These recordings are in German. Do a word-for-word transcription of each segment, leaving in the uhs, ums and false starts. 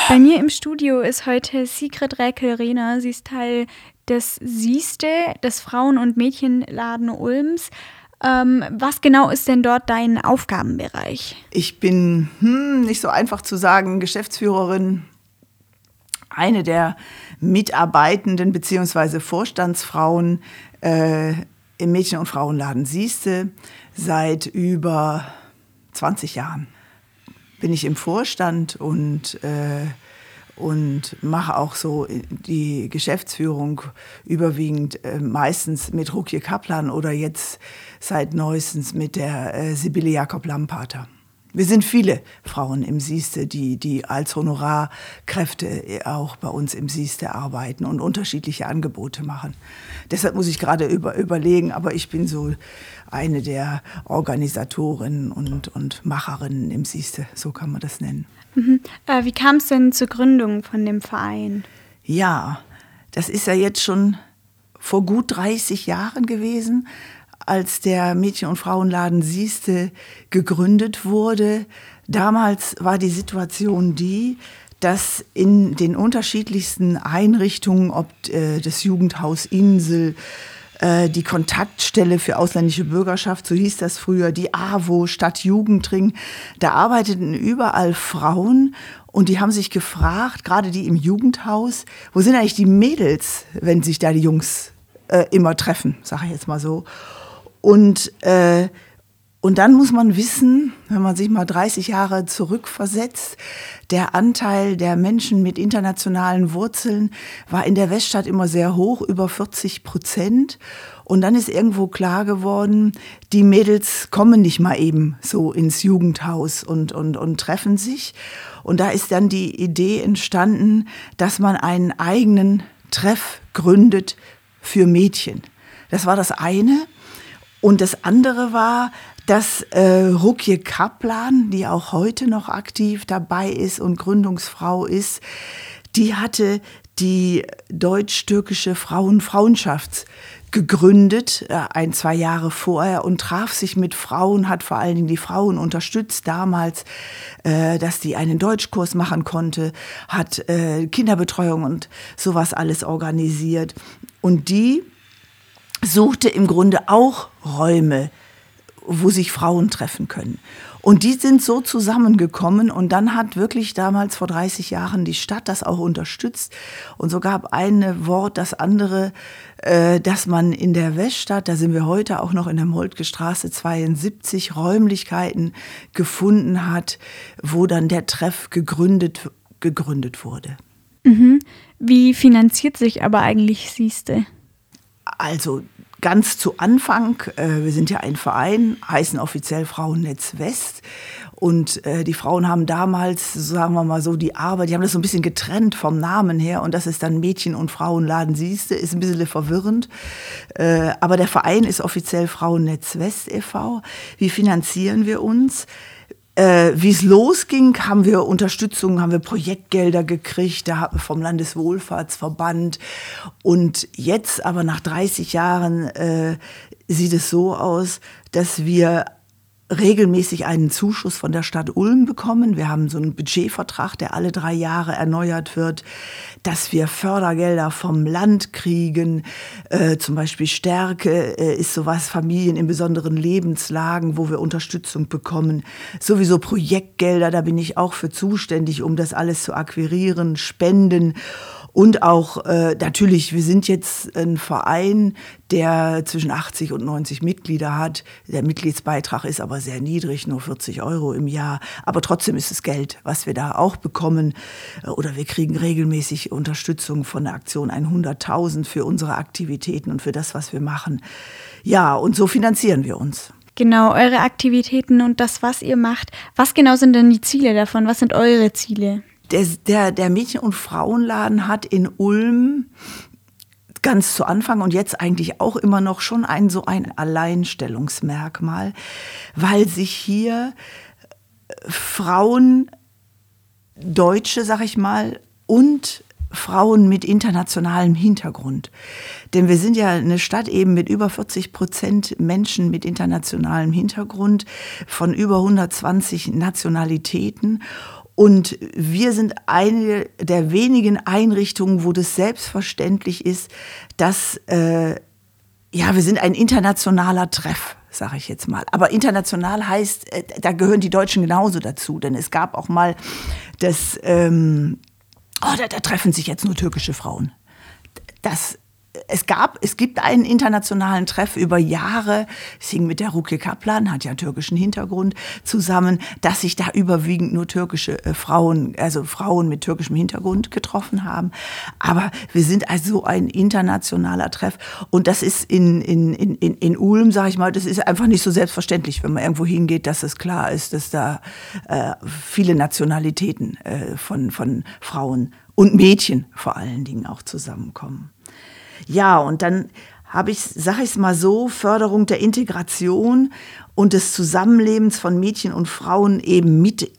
Bei mir im Studio ist heute Sigrid Räkel-Rehner. Sie ist Teil des Siehste, des Frauen- und Mädchenladen Ulms. Ähm, was genau ist denn dort dein Aufgabenbereich? Ich bin, hm, nicht so einfach zu sagen, Geschäftsführerin, eine der Mitarbeitenden bzw. Vorstandsfrauen äh, im Mädchen- und Frauenladen Siehste. Seit über zwanzig Jahren bin ich im Vorstand und äh, und mache auch so die Geschäftsführung überwiegend äh, meistens mit Rukie Kaplan oder jetzt seit neuestens mit der äh, Sibylle Jakob-Lampater. Wir sind viele Frauen im Siehste, die, die als Honorarkräfte auch bei uns im Siehste arbeiten und unterschiedliche Angebote machen. Deshalb muss ich gerade über, überlegen, aber ich bin so eine der Organisatorinnen und, und Macherinnen im Siehste, so kann man das nennen. Mhm. Äh, wie kam es denn zur Gründung von dem Verein? Ja, das ist ja jetzt schon vor gut dreißig Jahren gewesen, als der Mädchen- und Frauenladen Siehste gegründet wurde. Damals war die Situation die, dass in den unterschiedlichsten Einrichtungen, ob äh, das Jugendhaus Insel, äh, die Kontaktstelle für ausländische Bürgerschaft, so hieß das früher, die A W O, Stadtjugendring, da arbeiteten überall Frauen. Und die haben sich gefragt, gerade die im Jugendhaus, wo sind eigentlich die Mädels, wenn sich da die Jungs äh, immer treffen, sage ich jetzt mal so. Und, äh, und dann muss man wissen, wenn man sich mal dreißig Jahre zurückversetzt, der Anteil der Menschen mit internationalen Wurzeln war in der Weststadt immer sehr hoch, über vierzig Prozent. Und dann ist irgendwo klar geworden, die Mädels kommen nicht mal eben so ins Jugendhaus und, und, und treffen sich. Und da ist dann die Idee entstanden, dass man einen eigenen Treff gründet für Mädchen. Das war das eine. Und das andere war, dass äh, Rukie Kaplan, die auch heute noch aktiv dabei ist und Gründungsfrau ist, die hatte die deutsch-türkische Frauen-Frauenschaft gegründet, äh, ein, zwei Jahre vorher, und traf sich mit Frauen, hat vor allen Dingen die Frauen unterstützt damals, äh, dass die einen Deutschkurs machen konnte, hat äh, Kinderbetreuung und sowas alles organisiert. Und die suchte im Grunde auch Räume, wo sich Frauen treffen können. Und die sind so zusammengekommen und dann hat wirklich damals vor dreißig Jahren die Stadt das auch unterstützt. Und so gab ein Wort das andere, äh, dass man in der Weststadt, da sind wir heute auch noch in der Moltke Straße zweiundsiebzig, Räumlichkeiten gefunden hat, wo dann der Treff gegründet, gegründet wurde. Mhm. Wie finanziert sich aber eigentlich Siehste? Also ganz zu Anfang, äh, wir sind ja ein Verein, heißen offiziell Frauennetz West. Und äh, die Frauen haben damals, sagen wir mal so, die Arbeit, die haben das so ein bisschen getrennt vom Namen her. Und das ist dann Mädchen- und Frauenladen Siehste, ist ein bisschen verwirrend. Äh, aber der Verein ist offiziell Frauennetz West e V Wie finanzieren wir uns? Äh, wie es losging, haben wir Unterstützung, haben wir Projektgelder gekriegt, da haben wir vom Landeswohlfahrtsverband. Und jetzt aber nach dreißig Jahren äh, sieht es so aus, dass wir regelmäßig einen Zuschuss von der Stadt Ulm bekommen. Wir haben so einen Budgetvertrag, der alle drei Jahre erneuert wird, dass wir Fördergelder vom Land kriegen. Äh, zum Beispiel Stärke äh, ist sowas, Familien in besonderen Lebenslagen, wo wir Unterstützung bekommen. Sowieso Projektgelder, da bin ich auch für zuständig, um das alles zu akquirieren, Spenden. Und auch äh, natürlich, wir sind jetzt ein Verein, der zwischen achtzig und neunzig Mitglieder hat. Der Mitgliedsbeitrag ist aber sehr niedrig, nur vierzig Euro im Jahr. Aber trotzdem ist es Geld, was wir da auch bekommen. Oder wir kriegen regelmäßig Unterstützung von der Aktion hunderttausend für unsere Aktivitäten und für das, was wir machen. Ja, und so finanzieren wir uns. Genau, eure Aktivitäten und das, was ihr macht. Was genau sind denn die Ziele davon? Was sind eure Ziele? Der, der, der Mädchen- und Frauenladen hat in Ulm ganz zu Anfang und jetzt eigentlich auch immer noch schon ein so ein Alleinstellungsmerkmal, weil sich hier Frauen, Deutsche, sag ich mal, und Frauen mit internationalem Hintergrund. Denn wir sind ja eine Stadt eben mit über vierzig Prozent Menschen mit internationalem Hintergrund, von über hundertzwanzig Nationalitäten. Und wir sind eine der wenigen Einrichtungen, wo das selbstverständlich ist, dass, äh, ja, wir sind ein internationaler Treff, sage ich jetzt mal. Aber international heißt, äh, da gehören die Deutschen genauso dazu. Denn es gab auch mal das, ähm, oh, da, da treffen sich jetzt nur türkische Frauen. Das Es gab, es gibt einen internationalen Treff über Jahre, es hing mit der Rukiye Kaplan, hat ja einen türkischen Hintergrund, zusammen, dass sich da überwiegend nur türkische äh, Frauen, also Frauen mit türkischem Hintergrund getroffen haben. Aber wir sind also ein internationaler Treff. Und das ist in, in, in, in Ulm, sage ich mal, das ist einfach nicht so selbstverständlich, wenn man irgendwo hingeht, dass es klar ist, dass da äh, viele Nationalitäten äh, von, von Frauen und Mädchen vor allen Dingen auch zusammenkommen. Ja, und dann habe ich, sage ich es mal so, Förderung der Integration und des Zusammenlebens von Mädchen und Frauen eben mit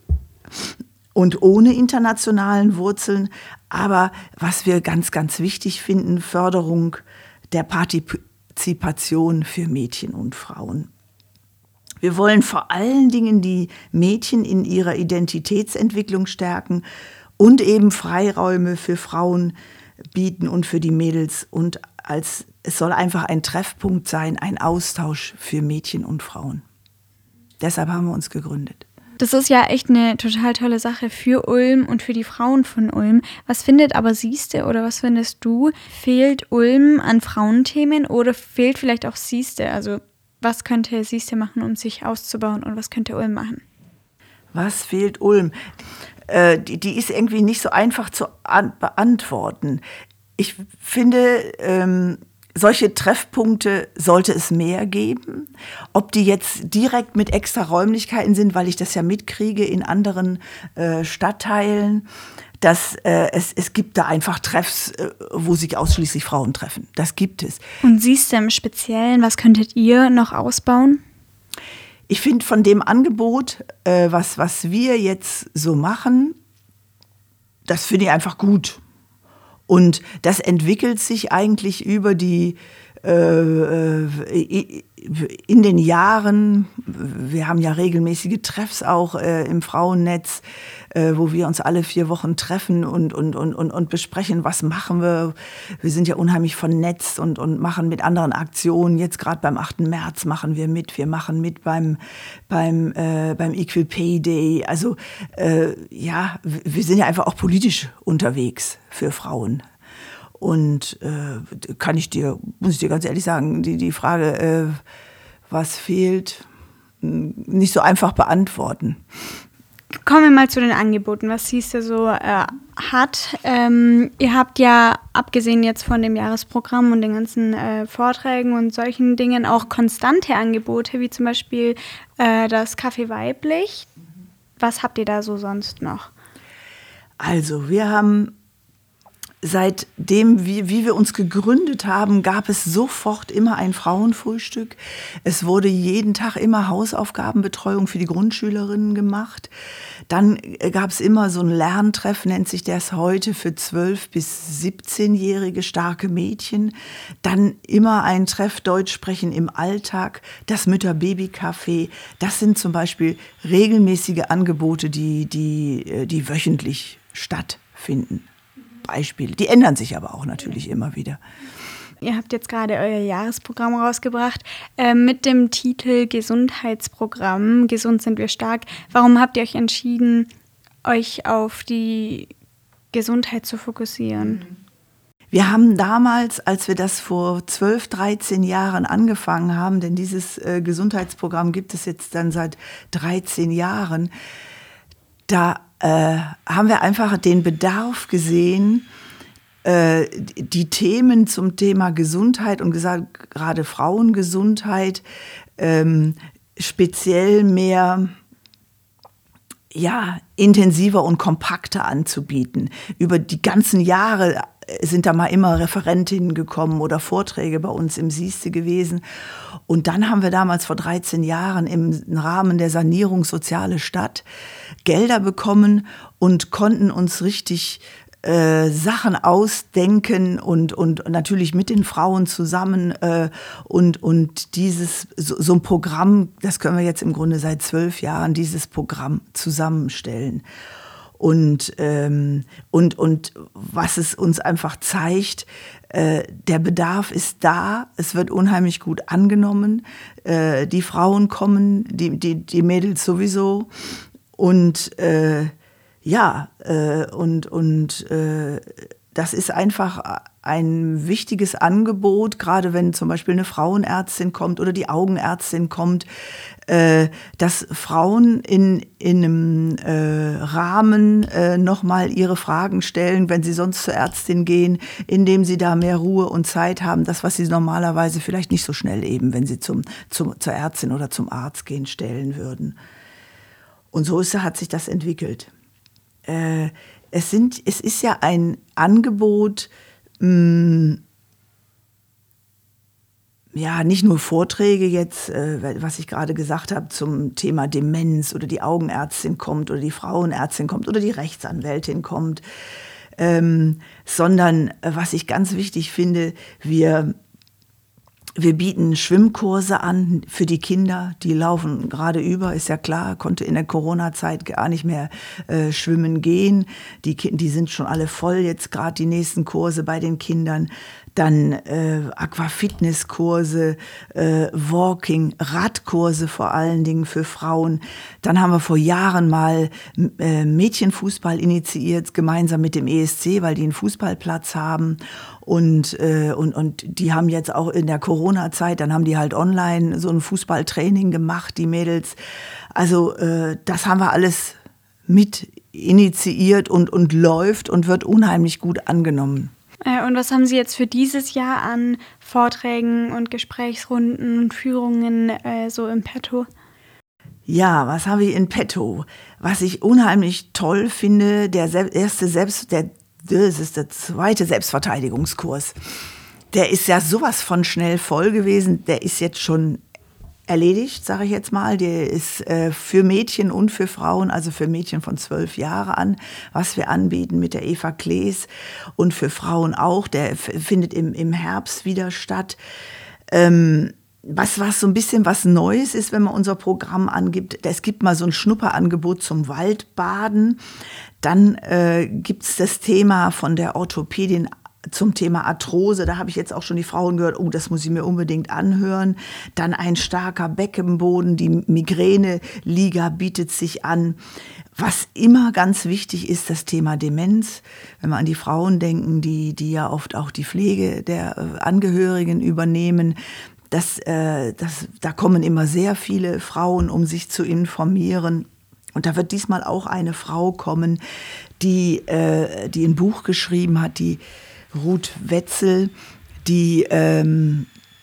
und ohne internationalen Wurzeln. Aber was wir ganz, ganz wichtig finden, Förderung der Partizipation für Mädchen und Frauen. Wir wollen vor allen Dingen die Mädchen in ihrer Identitätsentwicklung stärken und eben Freiräume für Frauen bieten und für die Mädels. Und als, es soll einfach ein Treffpunkt sein, ein Austausch für Mädchen und Frauen. Deshalb haben wir uns gegründet. Das ist ja echt eine total tolle Sache für Ulm und für die Frauen von Ulm. Was findet aber Siehste oder was findest du, fehlt Ulm an Frauenthemen oder fehlt vielleicht auch Siehste? Also was könnte Siehste machen, um sich auszubauen und was könnte Ulm machen? Was fehlt Ulm? Äh, die, die ist irgendwie nicht so einfach zu an- beantworten. Ich finde, ähm, solche Treffpunkte sollte es mehr geben. Ob die jetzt direkt mit extra Räumlichkeiten sind, weil ich das ja mitkriege in anderen äh, Stadtteilen, dass äh, es, es gibt da einfach Treffs, äh, wo sich ausschließlich Frauen treffen. Das gibt es. Und siehst du im Speziellen, was könntet ihr noch ausbauen? Ich finde von dem Angebot, äh, was, was wir jetzt so machen, das finde ich einfach gut. Und das entwickelt sich eigentlich über die, äh, in den Jahren, wir haben ja regelmäßige Treffs auch äh, im Frauennetz, äh, wo wir uns alle vier Wochen treffen und, und, und, und, und besprechen, was machen wir. Wir sind ja unheimlich vernetzt und, und machen mit anderen Aktionen. Jetzt gerade beim achten März machen wir mit. Wir machen mit beim, beim, äh, beim Equal Pay Day. Also äh, ja, wir sind ja einfach auch politisch unterwegs für Frauen. Und äh, kann ich dir, muss ich dir ganz ehrlich sagen, die, die Frage, äh, was fehlt, nicht so einfach beantworten. Kommen wir mal zu den Angeboten. Was siehst du so äh, hat? Ähm, ihr habt ja, abgesehen jetzt von dem Jahresprogramm und den ganzen äh, Vorträgen und solchen Dingen, auch konstante Angebote, wie zum Beispiel äh, das Café Weiblich. Was habt ihr da so sonst noch? Also, wir haben Seitdem, wie, wie wir uns gegründet haben, gab es sofort immer ein Frauenfrühstück. Es wurde jeden Tag immer Hausaufgabenbetreuung für die Grundschülerinnen gemacht. Dann gab es immer so ein Lerntreff, nennt sich das heute, für zwölf- bis siebzehnjährige starke Mädchen. Dann immer ein Treff Deutsch sprechen im Alltag, das Mütter-Baby-Café. Das sind zum Beispiel regelmäßige Angebote, die, die, die wöchentlich stattfinden. Beispiele. Die ändern sich aber auch natürlich immer wieder. Ihr habt jetzt gerade euer Jahresprogramm rausgebracht äh, mit dem Titel Gesundheitsprogramm. Gesund sind wir stark. Warum habt ihr euch entschieden, euch auf die Gesundheit zu fokussieren? Wir haben damals, als wir das vor zwölf, dreizehn Jahren angefangen haben, denn dieses äh, Gesundheitsprogramm gibt es jetzt dann seit dreizehn Jahren, da Äh, haben wir einfach den Bedarf gesehen, äh, die Themen zum Thema Gesundheit und gesagt, gerade Frauengesundheit ähm, speziell mehr ja, intensiver und kompakter anzubieten. Über die ganzen Jahre sind da mal immer Referentinnen gekommen oder Vorträge bei uns im Siehste gewesen. Und dann haben wir damals vor dreizehn Jahren im Rahmen der Sanierung Soziale Stadt Gelder bekommen und konnten uns richtig äh, Sachen ausdenken und, und natürlich mit den Frauen zusammen äh, und, und dieses, so, so ein Programm, das können wir jetzt im Grunde seit zwölf Jahren, dieses Programm zusammenstellen. Und, ähm, und, und was es uns einfach zeigt, äh, der Bedarf ist da, es wird unheimlich gut angenommen, äh, die Frauen kommen, die, die, die Mädels sowieso. Und äh, ja, äh, und, und äh, das ist einfach ein wichtiges Angebot, gerade wenn zum Beispiel eine Frauenärztin kommt oder die Augenärztin kommt, äh, dass Frauen in, in einem äh, Rahmen äh, nochmal ihre Fragen stellen, wenn sie sonst zur Ärztin gehen, indem sie da mehr Ruhe und Zeit haben, das, was sie normalerweise vielleicht nicht so schnell eben, wenn sie zum, zum, zur Ärztin oder zum Arzt gehen, stellen würden. Und so ist, hat sich das entwickelt. Äh, es, sind, es ist ja ein Angebot, mh, ja, nicht nur Vorträge jetzt, äh, was ich gerade gesagt habe, zum Thema Demenz oder die Augenärztin kommt oder die Frauenärztin kommt oder die Rechtsanwältin kommt, ähm, sondern, äh, was ich ganz wichtig finde, wir Wir bieten Schwimmkurse an für die Kinder, die laufen gerade über, ist ja klar, konnte in der Corona-Zeit gar nicht mehr äh, schwimmen gehen. Die, die sind schon alle voll, jetzt gerade die nächsten Kurse bei den Kindern. Dann äh, Aquafitness-Kurse, äh, Walking, Radkurse vor allen Dingen für Frauen. Dann haben wir vor Jahren mal äh, Mädchenfußball initiiert, gemeinsam mit dem E S C, weil die einen Fußballplatz haben. Und, äh, und, und die haben jetzt auch in der Corona-Zeit, dann haben die halt online so ein Fußballtraining gemacht, die Mädels. Also äh, das haben wir alles mit initiiert und, und läuft und wird unheimlich gut angenommen. Und was haben Sie jetzt für dieses Jahr an Vorträgen und Gesprächsrunden und Führungen äh, so im Petto? Ja, was habe ich in Petto? Was ich unheimlich toll finde, der erste Selbst, der, das ist der zweite Selbstverteidigungskurs. Der ist ja sowas von schnell voll gewesen. Der ist jetzt schon erledigt, sage ich jetzt mal. Der ist äh, für Mädchen und für Frauen, also für Mädchen von zwölf Jahre an, was wir anbieten mit der Eva Klees und für Frauen auch. Der f- findet im, im Herbst wieder statt. Ähm, was, was so ein bisschen was Neues ist, wenn man unser Programm angibt. Es gibt mal so ein Schnupperangebot zum Waldbaden. Dann äh, gibt es das Thema von der Orthopädin zum Thema Arthrose, da habe ich jetzt auch schon die Frauen gehört, oh, das muss ich mir unbedingt anhören. Dann ein starker Beckenboden, die Migräne-Liga bietet sich an. Was immer ganz wichtig ist, das Thema Demenz. Wenn wir an die Frauen denken, die, die ja oft auch die Pflege der Angehörigen übernehmen, das, äh, das, da kommen immer sehr viele Frauen, um sich zu informieren. Und da wird diesmal auch eine Frau kommen, die, äh, die ein Buch geschrieben hat, die Ruth Wetzel, die, ähm,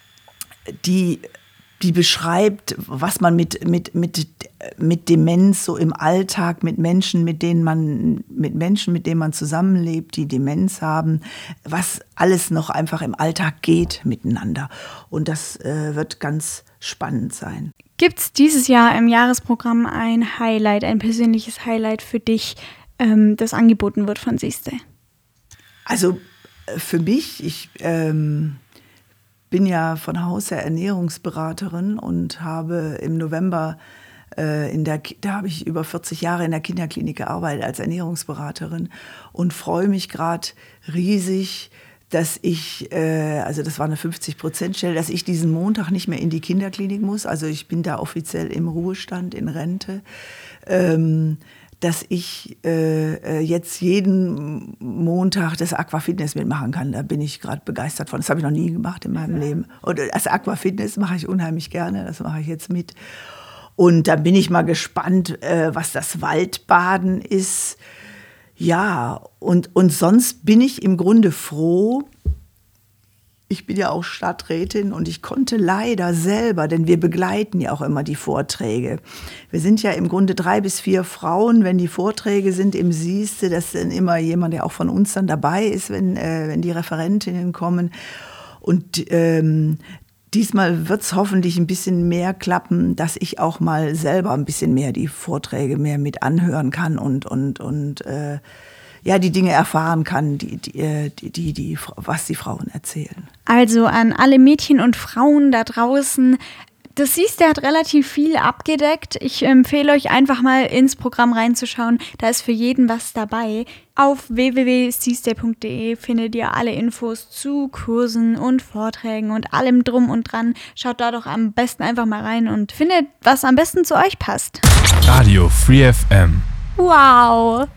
die, die beschreibt, was man mit, mit, mit, mit Demenz so im Alltag, mit Menschen, mit denen man, mit Menschen, mit denen man zusammenlebt, die Demenz haben, was alles noch einfach im Alltag geht miteinander. Und das äh, wird ganz spannend sein. Gibt es dieses Jahr im Jahresprogramm ein Highlight, ein persönliches Highlight für dich, ähm, das angeboten wird von Siehste? Also für mich, ich ähm, bin ja von Haus her Ernährungsberaterin und habe im November, äh, in der, da habe ich über vierzig Jahre in der Kinderklinik gearbeitet als Ernährungsberaterin und freue mich gerade riesig, dass ich, äh, also das war eine fünfzig-Prozent-Stelle, dass ich diesen Montag nicht mehr in die Kinderklinik muss. Also ich bin da offiziell im Ruhestand, in Rente. Ähm, dass ich äh, jetzt jeden Montag das Aquafitness mitmachen kann. Da bin ich gerade begeistert von. Das habe ich noch nie gemacht in meinem Leben. Und das Aquafitness mache ich unheimlich gerne. Das mache ich jetzt mit. Und da bin ich mal gespannt, äh, was das Waldbaden ist. Ja, und, und sonst bin ich im Grunde froh. Ich bin ja auch Stadträtin und ich konnte leider selber, denn wir begleiten ja auch immer die Vorträge. Wir sind ja im Grunde drei bis vier Frauen, wenn die Vorträge sind im Siehste, das ist dann immer jemand, der auch von uns dann dabei ist, wenn, äh, wenn die Referentinnen kommen. Und ähm, diesmal wird es hoffentlich ein bisschen mehr klappen, dass ich auch mal selber ein bisschen mehr die Vorträge mehr mit anhören kann und, und, und äh, ja, die Dinge erfahren kann, die, die, die, die, die, was die Frauen erzählen. Also an alle Mädchen und Frauen da draußen, Das siehst, der hat relativ viel abgedeckt. Ich empfehle euch einfach mal ins Programm reinzuschauen. Da ist für jeden was dabei. Auf w w w punkt siehste punkt d e findet ihr alle Infos zu Kursen und Vorträgen und allem drum und dran. Schaut da doch am besten einfach mal rein und findet, was am besten zu euch passt. Radio Free F M. Wow!